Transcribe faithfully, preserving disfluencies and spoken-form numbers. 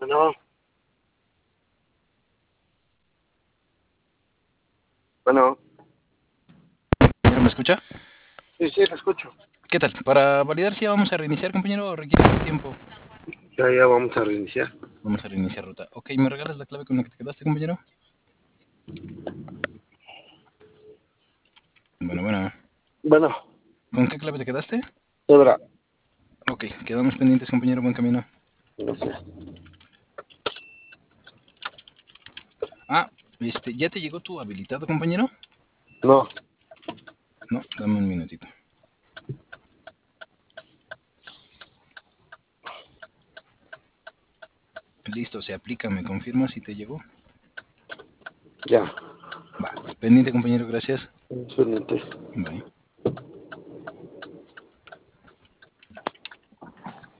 Bueno. Bueno. ¿Me escucha? Sí, sí, te escucho. ¿Qué tal? Para validar si ya vamos a reiniciar, compañero, o requiere más tiempo. Ya, ya vamos a reiniciar. Vamos a reiniciar ruta. Ok, ¿me regalas la clave con la que te quedaste, compañero? Bueno, bueno. Bueno. ¿Con qué clave te quedaste? Cebra. Ok, quedamos pendientes, compañero. Buen camino. Gracias. Ah, este, ¿ya te llegó tu habilitado, compañero? No. No, dame un minutito. Listo, se aplica. ¿Me confirma si te llegó? Ya. Va, pendiente, compañero. Gracias. Pendiente. Bye.